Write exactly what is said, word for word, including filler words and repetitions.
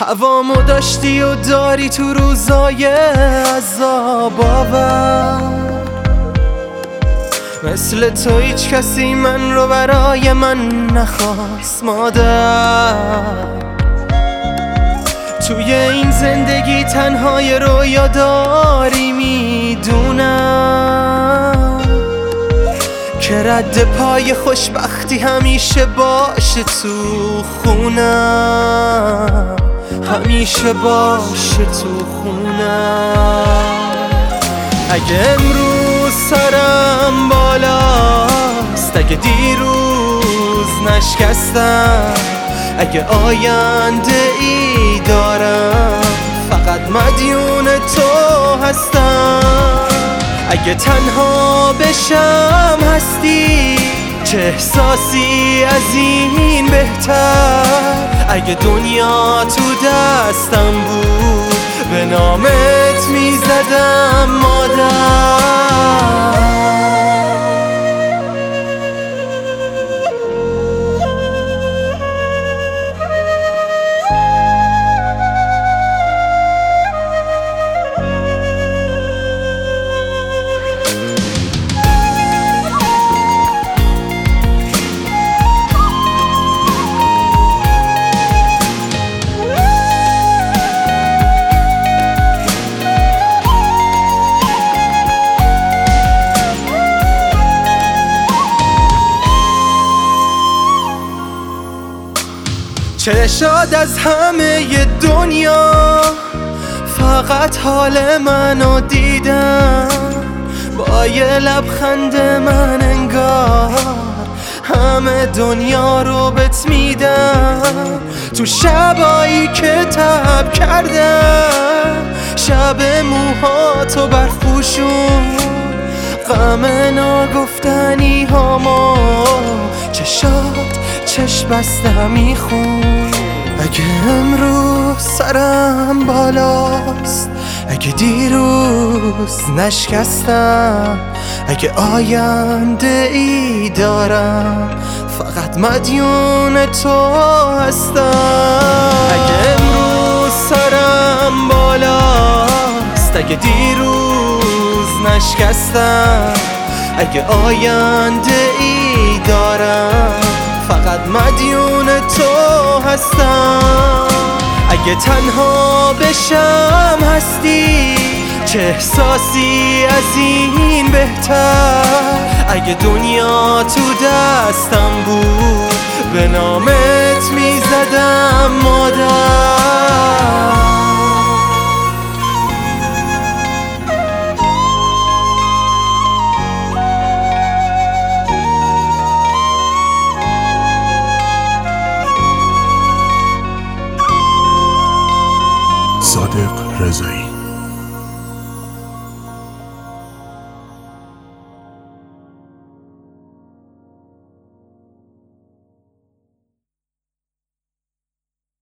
هوامو داشتی و داری تو روزای عذاب آور، مثل تو هیچ کسی من رو برای من نخواست مادر. توی این زندگی تنهای رویا داری میدونم که رد پای خوشبختی همیشه باشه تو خونم، همیشه باشه تو خونم. اگه امروز سرم بالاست، اگه دیروز نشکستم، اگه آینده ای دارم فقط مدیون تو هستم. اگه تنها بشم هستی، چه احساسی از این بهتر. اگه دنیا تو دستم بود به نامت میزدم مادر. چه شاد از همه دنیا فقط حال منو دیدن، با یه لبخند من انگار همه دنیا رو بهت میدم. تو شبایی که تب کردم، شب موهاتو برفوشون، غم ناگفتنی هامو چشات چشم بسته میخون. اگه امروز سرم بالاست، اگه دیروز نشکستم، اگه آینده ای دارم فقط مدیون تو هستم. اگه امروز سرم بالاست، اگه دیروز نشکستم، اگه آینده ای دارم فقط مدیون تو هستم. اگه تنها بشم هستی، چه احساسی از این بهتر. اگه دنیا تو دستم بود به نامت میزدم مادر. صادق رضایی.